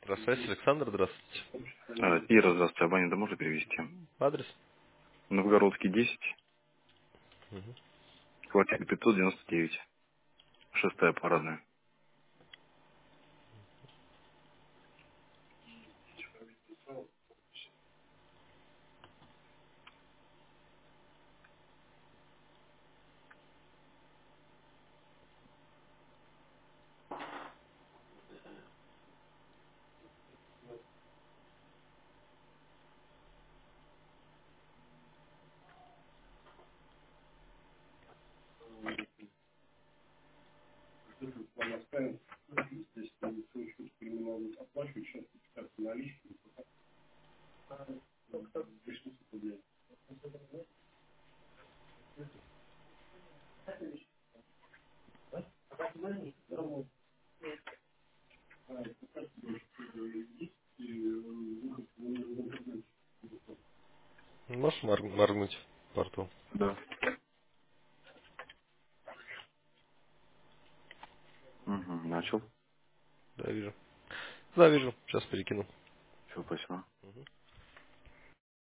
Красавец Александр, здравствуйте. Ира, здравствуйте. Абонента можно перевести? Адрес? Новгородский 10, Мгм. квартира 599, шестая парадная. Можешь моргнуть порту? Да. Угу, начал. Да, вижу. Да, вижу. Сейчас перекину. Все, спасибо. Мгм.